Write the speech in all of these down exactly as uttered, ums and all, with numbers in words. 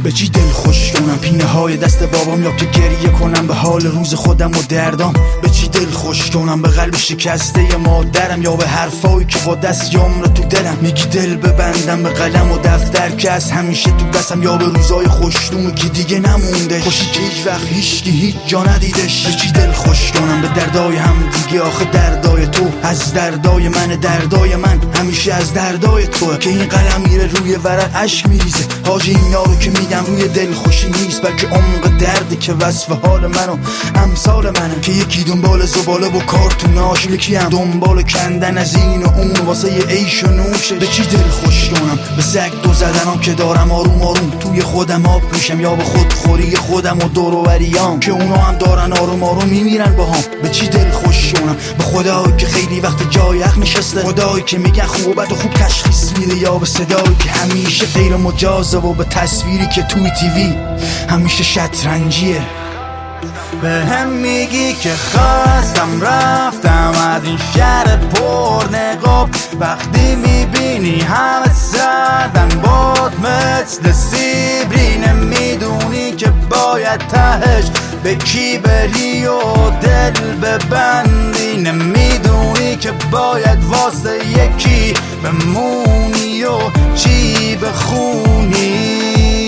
به چی دل خوش کنم پینه های دست بابام، یا که گریه کنم به حال روز خودم و دردام؟ به چی دل خوش کنم به قلب شکسته مادرم، یا به حرفایی که با دست یامره تو دلم؟ میگی دل ببندم به قلم و دفتر که از همیشه تو دستم، یا به روزای خوشتون که دیگه نمونده، خوشی که هیچ وقت هیچکی هیچ جا ندیدش؟ به چی دل خوش کنم به دردای هم دیگه؟ آخه دردای تو از دردای من، دردای من همیشه از دردای تو، که این قلم میره روی ورق اشک میریزه. حاجی این یارو که میگم روی دل خوشی نیست، بلکه عمق درده که وصف حال من و امثال منم، که یکی دنبال زباله و کارتوناش، یکی هم دنبال کندن از این و اون واسه یه عیش و نوشه. به چی دل خوش کنم به سگ دو زدنام که دارم آروم آروم توی خودم آب میشم، یا به خودخوری خودم و دور و بریام که اونا هم دارن آروم آروم میمیرن باهام؟ به چی دل خوش کنم به خدایی که خیلی وقت جای حق نشسته، خدایی که میگن خوبت و خوب تشخیص میده، یا به صدایی که همیشه غیر مجازه و به تصویری که توی تیوی همیشه شطرنجیه. به هم میگی که خواستم رفتم از این شهر پر نقاب، وقتی میبینی همه سردن باد مثل سیبری، نمیدونی که باید تهش به کی بری و دل ببندی، نمیدونی که باید واسه یکی بمونی و چی بخونی.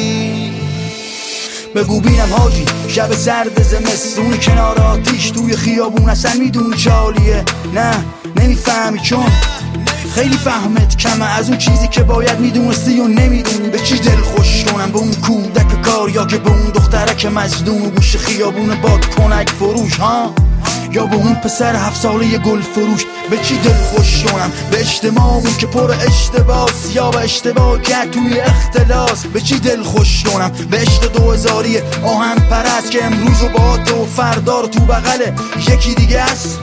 بگو بینم حاجی شب سرد زمستون کنار آتیش توی خیابون اصلا میدونی چالیه؟ نه نمیفهمی چون خیلی فهمت کمه از اون چیزی که باید میدونستی و نمیدونی. به چی دل خوش کنم به اون کودک کار، یا که به اون دخترک مظلوم و گوش خیابون باد کنک فروش ها، یا به اون پسر هفت ساله گل فروش؟ به چی دل خوش کنم به اجتماعمون که پر اشتباس، یا به اشتباه کرد توی اختلاس؟ به چی دل خوش کنم به عشق دو هزاری آهن پرست که امروز و با تو فردا رو تو بغل یکی دیگه است؟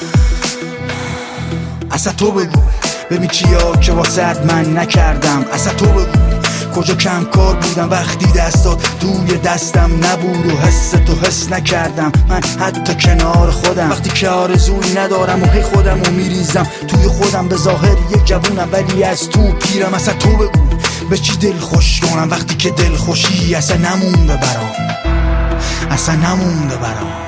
اصلا تو بگو ببین چیا که واسد من نکردم، اصلا تو بگو کجا کم کار بودم وقتی دستات توی دستم نبود و حس تو حس نکردم من حتی کنار خودم، وقتی که آرزویی ندارم و هی خودم رو میریزم توی خودم، به ظاهر یک جوونم ولی از تو پیرم. اصلا تو بگو به چی دل خوش کنم وقتی که دل خوشی اصلا نمونده برام، اصلا نمونده برام.